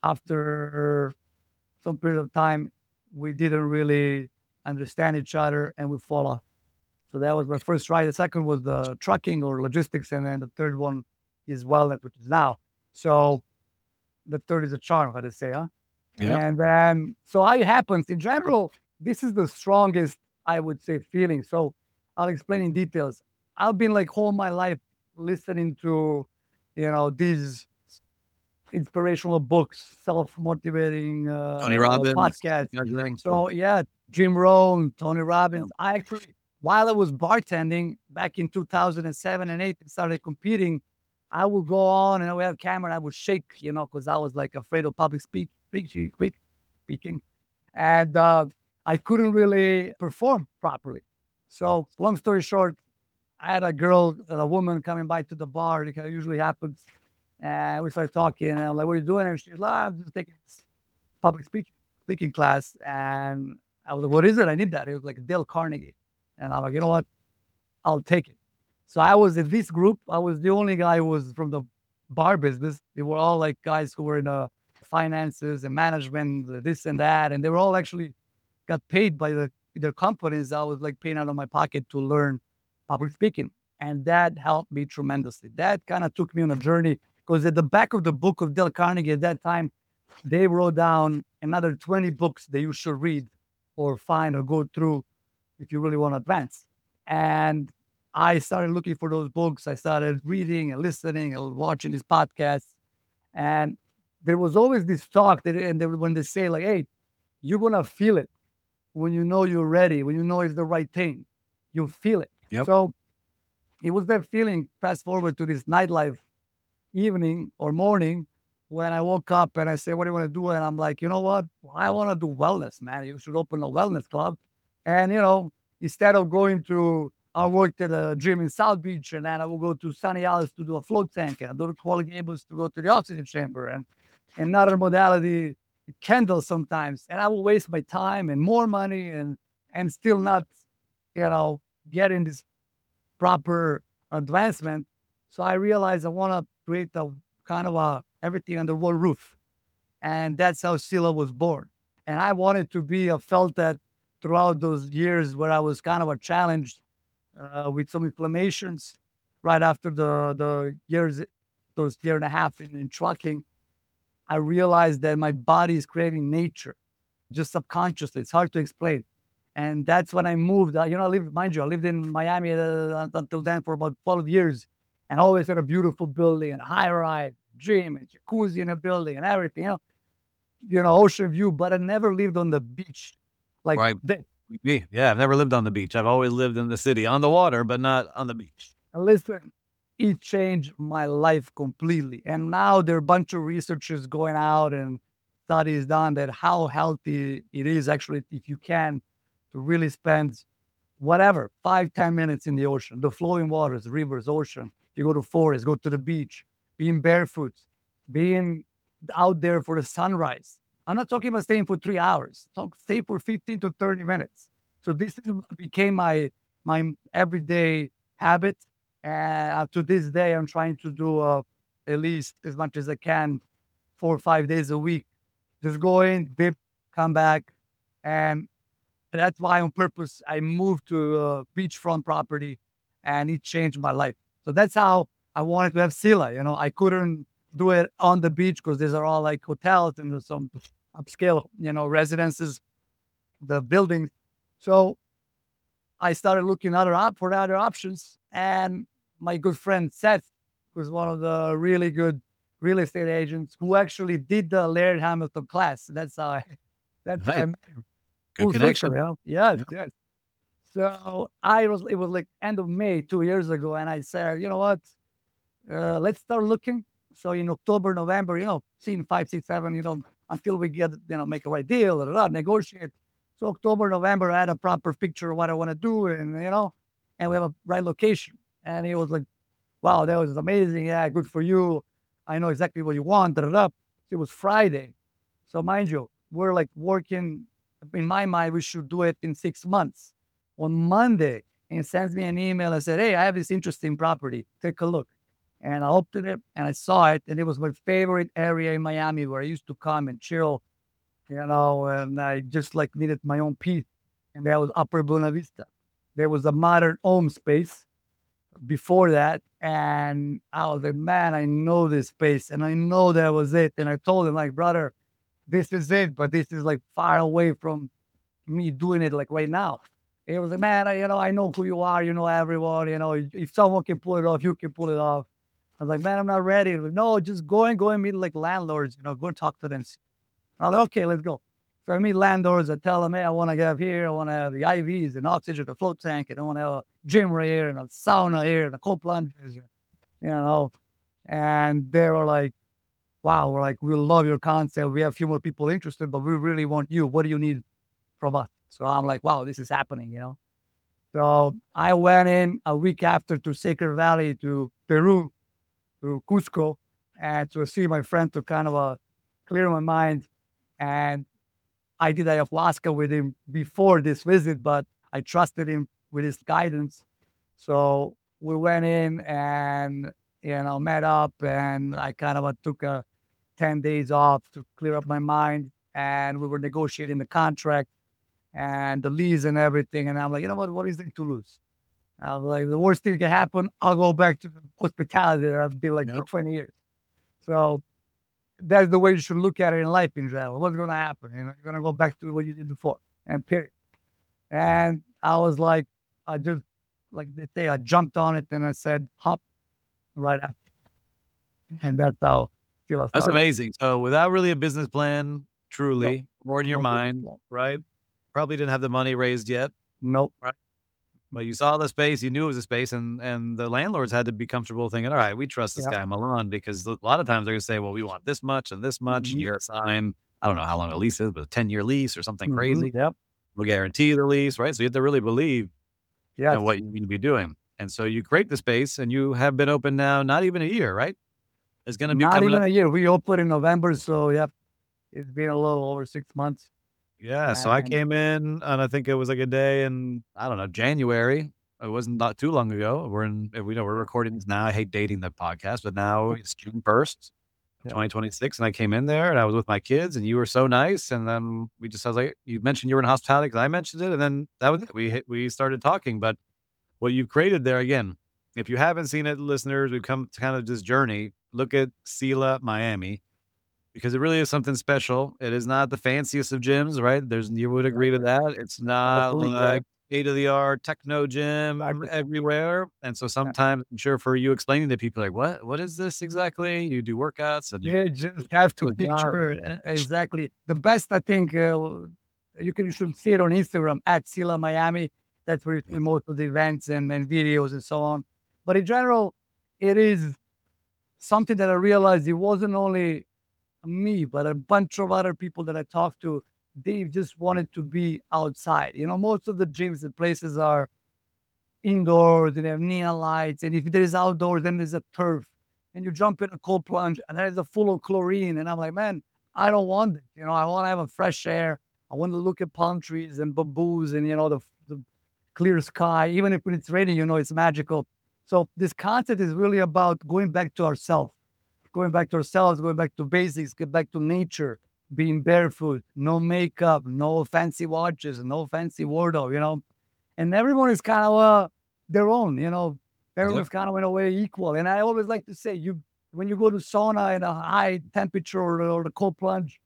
Speaker 2: After some period of time, we didn't really understand each other and we fall off. So that was my first try. The second was the trucking or logistics, and then the third one is wellness, which is now. So the third is a charm, how to say, huh?
Speaker 1: Yeah.
Speaker 2: And then, so how it happens in general, this is the strongest, I would say, feeling. So I'll explain in details. I've been like all my life listening to, you know, these inspirational books, self-motivating uh,
Speaker 1: Tony Robbins.
Speaker 2: podcasts.
Speaker 1: You know, everything.
Speaker 2: So yeah, Jim Rohn, Tony Robbins. I actually, while I was bartending back in two thousand seven and eight and started competing, I would go on and I would have camera and I would shake, you know, because I was like afraid of public speak, speaking, speak- speaking. And uh, I couldn't really perform properly. So long story short, I had a girl, a woman coming by to the bar, like it usually happens. And we started talking and I'm like, what are you doing? And she's like, "Ah, I'm just taking this public speaking, speaking class. And I was like, what is it? I need that. It was like Dale Carnegie. And I'm like, you know what? I'll take it. So I was in this group. I was the only guy who was from the bar business. They were all like guys who were in the finances and management, uh, this and that. And they were all actually got paid by the their companies, I was like paying out of my pocket to learn public speaking. And that helped me tremendously. That kind of took me on a journey because at the back of the book of Dale Carnegie at that time, they wrote down another twenty books that you should read or find or go through if you really want to advance. And I started looking for those books. I started reading and listening and watching these podcasts. And there was always this talk that, and they, when they say like, hey, you're going to feel it when you know you're ready, when you know it's the right thing, you feel it.
Speaker 1: Yep.
Speaker 2: So it was that feeling, fast forward to this nightlife evening or morning when I woke up and I said, what do you want to do? And I'm like, you know what? I want to do wellness, man. You should open a wellness club. And, you know, instead of going to, I worked at a gym in South Beach and then I will go to Sunny Isles to do a float tank and I go to Quality Gables to go to the oxygen chamber and another modality, Kendall sometimes. And I will waste my time and more money and, and still not, you know, getting this proper advancement. So I realized I want to create a kind of a everything under one roof. And that's how Sila was born. And I wanted to be, I felt that throughout those years where I was kind of a challenge uh, with some inflammations right after the, the years, those year and a half in, in trucking, I realized that my body is craving nature, just subconsciously. It's hard to explain. And that's when I moved. Uh, you know, I lived, mind you, I lived in Miami uh, until then for about twelve years and always had a beautiful building and high rise, gym and jacuzzi in a building and everything, you know, you know, ocean view, but I never lived on the beach. Like,
Speaker 1: Right.
Speaker 2: that.
Speaker 1: Me. Yeah, I've never lived on the beach. I've always lived in the city, on the water, but not on the beach.
Speaker 2: And listen, it changed my life completely. And now there are a bunch of researchers going out and studies done that how healthy it is actually if you can to really spend whatever, five, ten minutes in the ocean, the flowing waters, rivers, ocean. You go to forest, go to the beach, being barefoot, being out there for the sunrise. I'm not talking about staying for three hours. Talk stay for fifteen to thirty minutes. So this is, became my my everyday habit. And up to this day, I'm trying to do uh, at least as much as I can, four or five days a week. Just go in, dip, come back. And that's why on purpose, I moved to a beachfront property and it changed my life. So that's how I wanted to have Sila. You know, I couldn't do it on the beach because these are all like hotels and there's some upscale, you know, residences, the buildings. So I started looking other up for other options. And my good friend Seth, who's one of the really good real estate agents who actually did the Laird Hamilton class. That's how I, that's
Speaker 1: Right.
Speaker 2: how I met him.
Speaker 1: Good
Speaker 2: Full
Speaker 1: connection.
Speaker 2: circle, yeah. Yes, yes. So I was, it was like end of May, two years ago. And I said, you know what? Uh, let's start looking. So in October, November, you know, seeing five, six, seven, you know, until we get, you know, make a right deal, blah, blah, blah, negotiate. So October, November, I had a proper picture of what I want to do and, you know, and we have a right location. And he was like, wow, that was amazing. Yeah, good for you. I know exactly what you want. Da, da, da. It was Friday. So mind you, we're like working, in my mind, we should do it in six months. On Monday, he sends me an email and said, hey, I have this interesting property. Take a look. And I opened it and I saw it. And it was my favorite area in Miami where I used to come and chill, you know, and I just like needed my own peace. And that was Upper Buena Vista. There was a modern home space before that. And I was like, man, I know this space and I know that was it. And I told him like, brother, this is it, but this is like far away from me doing it like right now. It was like, man, I, you know, I know who you are, you know, everyone, you know, if someone can pull it off, you can pull it off. I was like, man, I'm not ready. Like, no, just go and go and meet like landlords, you know, go and talk to them. I was like, okay, let's go. So I meet landlords. I tell them, hey, I want to have here. I want to have the I Vs and oxygen, the float tank, and I want to have a gym right here and a sauna here and a cold plunges, you know. And they were like, wow, we're like, we love your concept. We have a few more people interested, but we really want you. What do you need from us? So I'm like, wow, this is happening, you know. So I went in a week after to Sacred Valley, to Peru, to Cusco, and to see my friend to kind of uh, clear my mind. And I did ayahuasca with him before this visit, but I trusted him with his guidance. So we went in and, you know, met up and I kind of uh, took a ten days off to clear up my mind. And we were negotiating the contract. and the lease and everything. And I'm like, you know what? What is there to lose? I was like, the worst thing that can happen, I'll go back to hospitality that I've been like for
Speaker 1: Yep.
Speaker 2: twenty years. So that's the way you should look at it in life in general. What's going to happen? You know, you're going to go back to what you did before, and period. And I was like, I just, like they say, I jumped on it and I said, hop right after. And that's how Sila
Speaker 1: That's
Speaker 2: started.
Speaker 1: amazing. So without really a business plan,
Speaker 2: No,
Speaker 1: truly, or in your
Speaker 2: no,
Speaker 1: mind,
Speaker 2: no,
Speaker 1: right? Probably didn't have the money raised yet,
Speaker 2: no.
Speaker 1: right? But you saw the space, you knew it was a space, and and the landlords had to be comfortable thinking, all right, we trust this
Speaker 2: Yeah.
Speaker 1: guy Milan, because a lot of times they're gonna say, well, we want this much and this much, and
Speaker 2: Mhm.
Speaker 1: you're sign, I don't know how long a lease is, but a ten year lease or something
Speaker 2: Mhm.
Speaker 1: crazy.
Speaker 2: Yep.
Speaker 1: We'll guarantee the lease, right? So you have to really believe
Speaker 2: Yes.
Speaker 1: in what you're gonna be doing. And so you create the space and you have been open now not even a year, right? It's gonna be
Speaker 2: Not
Speaker 1: coming
Speaker 2: even
Speaker 1: up.
Speaker 2: a year. We opened in November, so yep, it's been a little over six months.
Speaker 1: Yeah. So I
Speaker 2: And
Speaker 1: came in and I think it was like a day in, I don't know, January. It wasn't not too long ago. We're in, we know we're recording this now. I hate dating the podcast, but now it's June first,
Speaker 2: yeah,
Speaker 1: twenty twenty-six. And I came in there and I was with my kids and you were so nice. And then we just, I was like, you mentioned you were in hospitality because I mentioned it. And then that was it. We hit, we started talking. But what you've created there again, if you haven't seen it, listeners, we've come to kind of this journey. Look at Sila Miami because it really is something special. It is not the fanciest of gyms, right? There's you would agree to that. It's not
Speaker 2: absolutely.
Speaker 1: like state of the art techno gym
Speaker 2: Exactly.
Speaker 1: everywhere. And so
Speaker 2: Yeah.
Speaker 1: sometimes I'm sure for you explaining to people like, what what is this exactly? You do workouts and you
Speaker 2: You just have to
Speaker 1: Good job.
Speaker 2: picture it. uh, exactly. The best, I think, uh, you can you should see it on Instagram at Sila Miami. That's where you see most of the events and, and videos and so on. But in general, it is something that I realized it wasn't only me, but a bunch of other people that I talked to. They just wanted to be outside. You know, most of the gyms and places are indoors and they have neon lights. And if there's outdoors, then there's a turf. And you jump in a cold plunge and that is a full of chlorine. And I'm like, man, I don't want it. You know, I want to have a fresh air. I want to look at palm trees and bamboos and, you know, the, the clear sky. Even if it's raining, you know, it's magical. So this concept is really about going back to ourselves, going back to ourselves, going back to basics, get back to nature, being barefoot, no makeup, no fancy watches, no fancy wardrobe, you know, and everyone is kind of uh, their own, you know, everyone's kind of in a way equal. And I always like to say, you when you go to sauna in a high temperature or, or the cold plunge,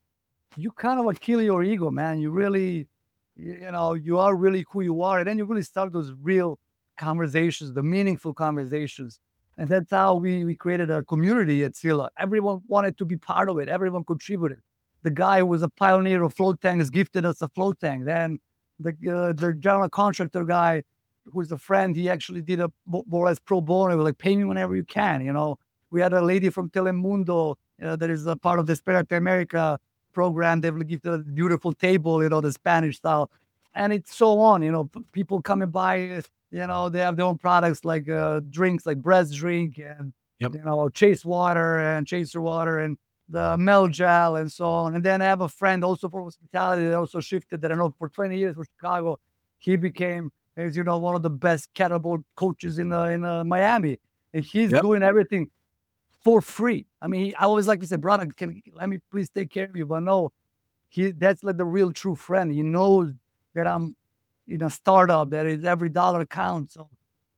Speaker 2: you kind of uh, kill your ego, man. You really, you, you know, you are really who you are, and then you really start those real conversations, the meaningful conversations. And that's how we, we created a community at Sila. Everyone wanted to be part of it. Everyone contributed. The guy who was a pioneer of float tanks gifted us a float tank. Then the uh, the general contractor guy, who's a friend, he actually did a more or less pro bono, like pay me whenever you can. You know, we had a lady from Telemundo uh, that is a part of the Spirit America program. They've gifted a beautiful table, you know, the Spanish style, and it's so on. You know, p- people coming by. You know, they have their own products like uh, drinks, like breast drink and
Speaker 1: Yep.
Speaker 2: you know Chase water and Chaser water and the Mel gel and so on. And then I have a friend also for hospitality that also shifted that I know for twenty years for Chicago. He became, as you know, one of the best kettlebell coaches in uh, in uh, Miami. And he's
Speaker 1: Yep.
Speaker 2: doing everything for free. I mean, he, I always like to say, brother, can let me please take care of you. But no, he that's like the real true friend. He knows that I'm in a startup that is every dollar counts. So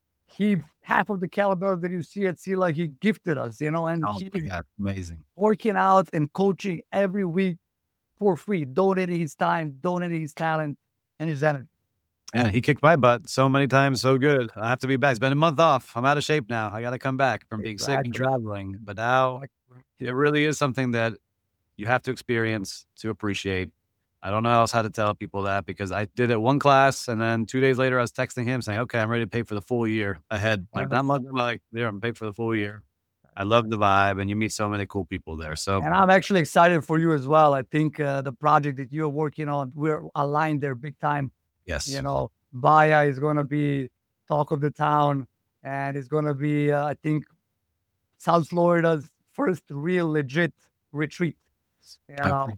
Speaker 2: he half of the caliber that you see at Sea like he gifted us, you know, and
Speaker 1: Oh
Speaker 2: he's
Speaker 1: my God, amazing.
Speaker 2: working out and coaching every week for free, donating his time, donating his talent and his energy.
Speaker 1: Yeah, he kicked my butt so many times, so good. I have to be back. It's been a month off. I'm out of shape now. I got to come back from being sick and
Speaker 2: Exactly.
Speaker 1: traveling. But now it really is something that you have to experience to appreciate. I don't know else how to tell people that because I did it one class and then two days later I was texting him saying, okay, I'm ready to pay for the full year ahead. Like that month, I'm like, there, I'm paid for the full year. I love the vibe and you meet so many cool people there. So
Speaker 2: And I'm actually excited for you as well. I think uh, the project that you're working on, we're aligned there big time.
Speaker 1: yes,
Speaker 2: You know, Baya is going to be talk of the town, and it's going to be, uh, I think, South Florida's first real legit retreat. You
Speaker 1: I-
Speaker 2: know,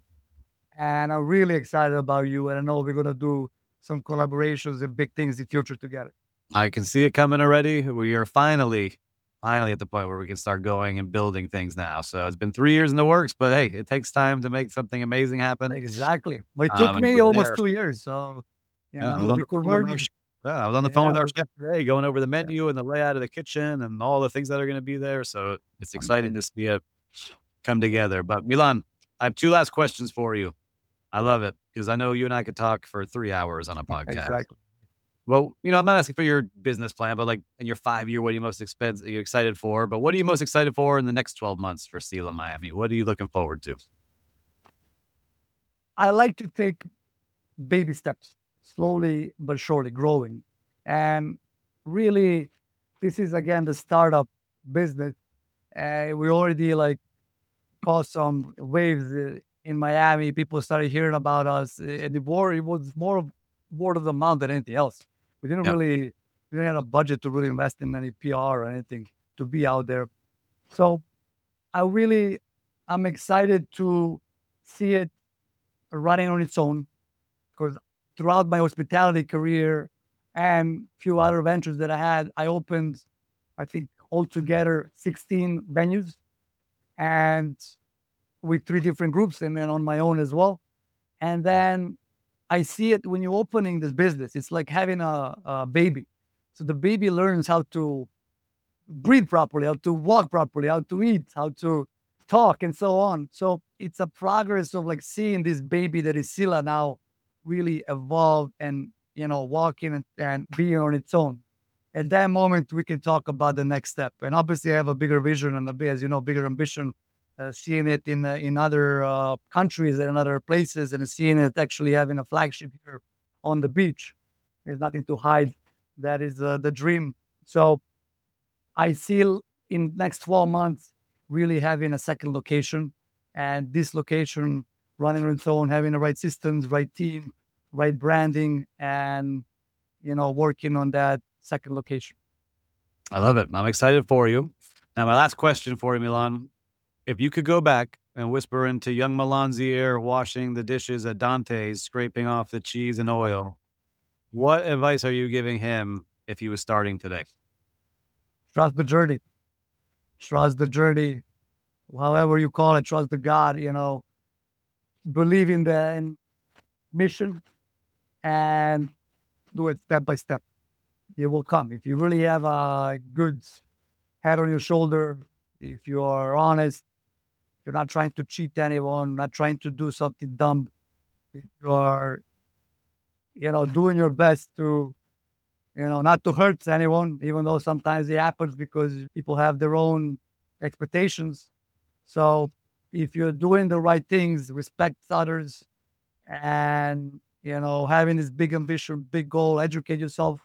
Speaker 2: and I'm really excited about you. And I know we're going to do some collaborations and big things in future together.
Speaker 1: I can see it coming already. We are finally finally at the point where we can start going and building things now. So it's been three years in the works, but hey, it takes time to make something amazing happen.
Speaker 2: Exactly. But it took
Speaker 1: Um, and
Speaker 2: me
Speaker 1: we're
Speaker 2: almost
Speaker 1: there.
Speaker 2: two years. So, you
Speaker 1: Yeah, I was
Speaker 2: know,
Speaker 1: on
Speaker 2: we
Speaker 1: the
Speaker 2: could
Speaker 1: phone with
Speaker 2: work.
Speaker 1: our chef. Yeah, I was on the phone
Speaker 2: Yeah.
Speaker 1: with our chef today, going over the
Speaker 2: Yeah.
Speaker 1: menu and the layout of the kitchen and all the things that are going to be there. So it's exciting to see it come together. But Milan, I have two last questions for you. I love it because I know you and I could talk for three hours on a podcast.
Speaker 2: Exactly.
Speaker 1: Well, you know, I'm not asking for your business plan, but like in your five year, what are you most expense, are you excited for? But what are you most excited for in the next twelve months for Sila Miami? What are you looking forward to?
Speaker 2: I like to take baby steps, slowly but surely growing. And really, this is again the startup business. Uh, we already like caused some waves uh, in Miami. People started hearing about us. uh, And the war, it was more of word of the mouth than anything else. We didn't
Speaker 1: Yep.
Speaker 2: really, we didn't have a budget to really invest in any P R or anything to be out there. So I really, I'm excited to see it running on its own because throughout my hospitality career and a few other ventures that I had, I opened, I think, altogether sixteen venues and with three different groups and then on my own as well. And then I see it when you're opening this business, it's like having a, a baby. So the baby learns how to breathe properly, how to walk properly, how to eat, how to talk, and so on. So it's a progress of like seeing this baby that is Sila now really evolve and you know walking and, and being on its own. At that moment, we can talk about the next step. And obviously, I have a bigger vision and a bit, as you know, bigger ambition. Uh, seeing it in uh, in other uh, countries and other places, and seeing it actually having a flagship here on the beach. There's nothing to hide. That is uh, the dream. So I see in next twelve months really having a second location and this location running on its own, having the right systems, right team, right branding, and you know, working on that second location.
Speaker 1: I love it. I'm excited for you. Now, my last question for you, Milan. If you could go back and whisper into young Milan's ear, washing the dishes at Dante's, scraping off the cheese and oil, what advice are you giving him if he was starting today?
Speaker 2: Trust the journey. Trust the journey. However you call it, trust the God, you know, believe in the in mission and do it step by step. It will come. If you really have a good head on your shoulder, if you are honest, you're not trying to cheat anyone, not trying to do something dumb. If you are, you know, doing your best to, you know, not to hurt anyone, even though sometimes it happens because people have their own expectations. So if you're doing the right things, respect others, and you know, having this big ambition, big goal, educate yourself,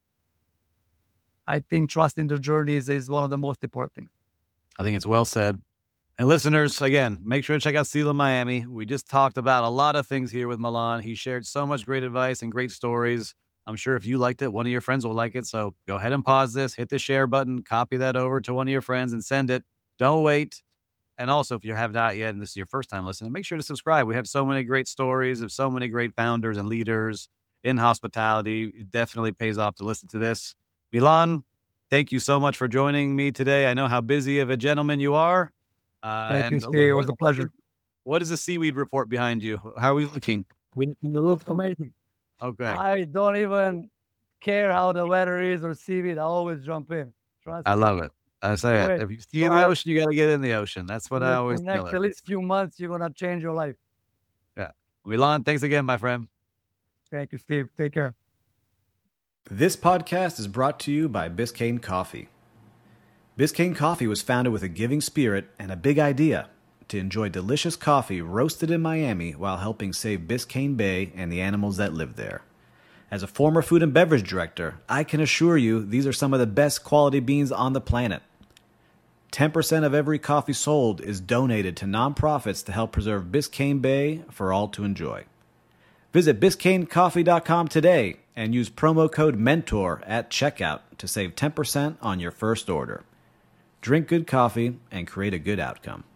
Speaker 2: I think trusting the journey is, is one of the most important things.
Speaker 1: I think it's well said. And listeners, again, make sure to check out Sila Miami. We just talked about a lot of things here with Milan. He shared so much great advice and great stories. I'm sure if you liked it, one of your friends will like it. So go ahead and pause this, hit the share button, copy that over to one of your friends and send it. Don't wait. And also, if you have not yet, and this is your first time listening, make sure to subscribe. We have so many great stories of so many great founders and leaders in hospitality. It definitely pays off to listen to this. Milan, thank you so much for joining me today. I know how busy of a gentleman you are. Uh,
Speaker 2: Thank you,
Speaker 1: and
Speaker 2: Steve. It was a pleasure.
Speaker 1: What is the seaweed report behind you? How are we looking?
Speaker 2: We look amazing.
Speaker 1: Okay.
Speaker 2: I don't even care how the weather is or seaweed. I always jump in. Trust
Speaker 1: I
Speaker 2: me.
Speaker 1: love it. I say it.
Speaker 2: Great.
Speaker 1: If you see in the ocean, you got to get in the ocean. That's what I
Speaker 2: The
Speaker 1: always
Speaker 2: next
Speaker 1: tell
Speaker 2: at
Speaker 1: her.
Speaker 2: least few months, you're gonna change your life.
Speaker 1: Yeah. Milan, thanks again, my friend.
Speaker 2: Thank you, Steve. Take care.
Speaker 3: This podcast is brought to you by Biscayne Coffee. Biscayne Coffee was founded with a giving spirit and a big idea to enjoy delicious coffee roasted in Miami while helping save Biscayne Bay and the animals that live there. As a former food and beverage director, I can assure you these are some of the best quality beans on the planet. ten percent of every coffee sold is donated to nonprofits to help preserve Biscayne Bay for all to enjoy. Visit Biscayne Coffee dot com today and use promo code MENTOR at checkout to save ten percent on your first order. Drink good coffee and create a good outcome.